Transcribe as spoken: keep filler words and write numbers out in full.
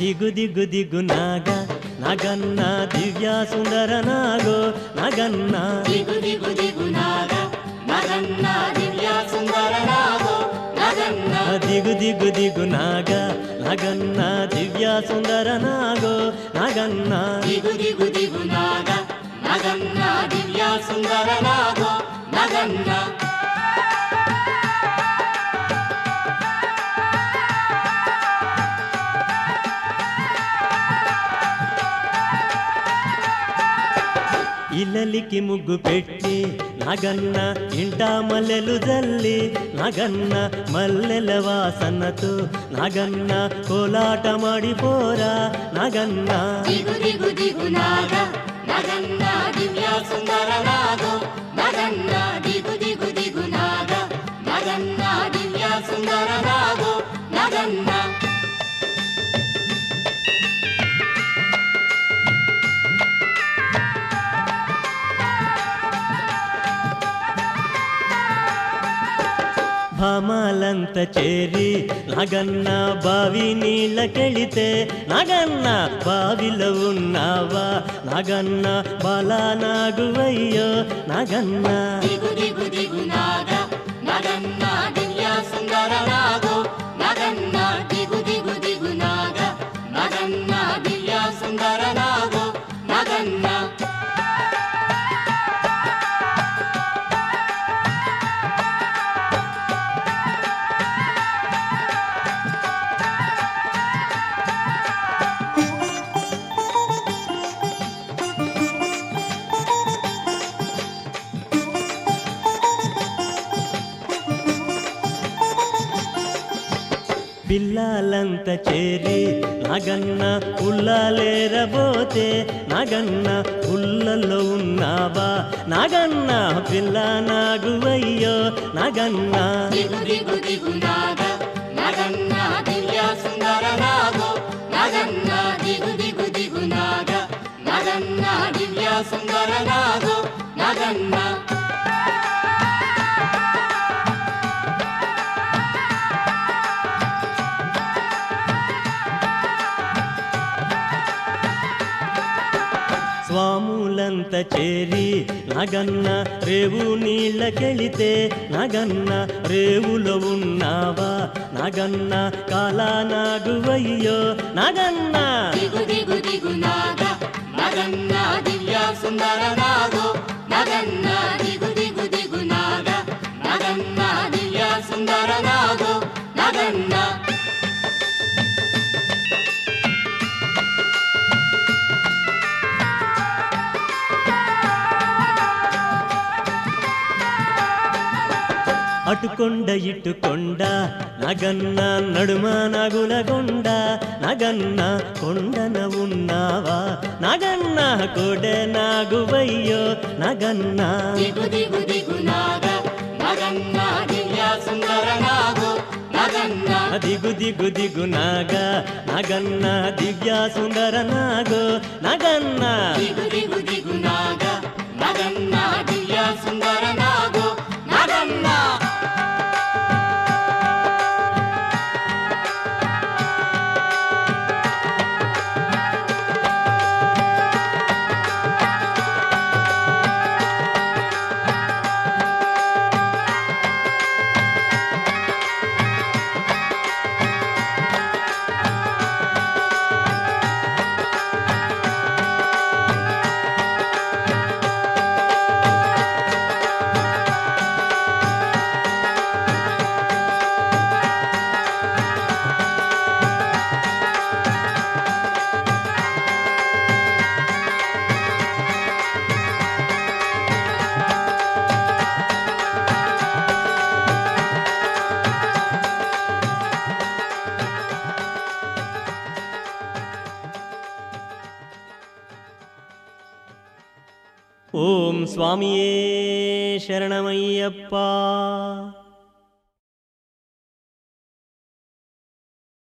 దిగు దిగు దిగు నాగ నగన్న దివ్య సుందర నాగో నగన్న దిగు దిగు దిగు నాగ నగన్న దివ్య సుందర నాగో నగన్న దిగు దిగు దిగు నాగ నగన్న దివ్య సుందర నాగో నగన్న దిగు దిగు దిగు నాగ నగన్న దివ్య సుందర నాగో నగన్న ఇల్లలికి ముగ్గు పెట్టి నగన్న ఇంట మల్లెలు జల్లి నగన్న మల్లెల వాసనతో నగన్న కోలాట మాడిపోరా నగన్న దిగు దిగు దిగు నాగ నగన్న దివ్య సుందర నాగో నగన్న దిగు దిగు దిగు నాగ నగన్న దివ్య సుందర నాగో నగన్న భామాలంత చేరి నగన్న బావి నీళ్ళకెళితే నగన్న బావిలో ఉన్నావా నగన్న బాలా నాగువయ్యో నగన్న దిగు దిగు దిగు నాగ నగన్న దివ్య సుందర నాగో నగన్న దిగు దిగు దిగు నాగ నగన్న దివ్య సుందర నాగో నగన్న పిల్లలంత చేరి నగన్న పుల్లలేరబోతే నగన్న పుల్లలో ఉన్నావా నగన్న పిల్ల నాగువయ్యో నగన్న దిగు దిగు దిగు నాగ నగన్న దివ్య సుందర నాగో నగన్న దిగు దిగు దిగు నాగ నగన్న దివ్య సుందర నాగో నగన్న స్వాములంత చేరి నగన్న రేవు నీళ్ళకెళితే నగన్న రేవులో ఉన్నావా నగన్న కాలా నాగువయ్యో నగన్న దిగు దిగు దిగు నాగ నగన్న దివ్య సుందర నాగో నగన్న దిగు దిగు దిగు నాగ నగన్న దివ్య సుందర నాగో నగన్న అటుకొండ ఇటుకొండ నగన్న నడుమ నగుల కొండ నగన్న కొండన ఉన్నావా నగన్న కొడె నాగువయ్యో నగన్న దిగు దిగు దిగు నాగ నగన్న దివ్య సుందర నాగో నగన్న దిగు దిగు దిగు నాగ నగన్న దివ్య సుందర నాగో నగన్న దిగు దిగు దిగు నాగ నగన్న దివ్య సుందర నాగో నగన్న ఓం స్వామియే శరణమయ్యప్ప.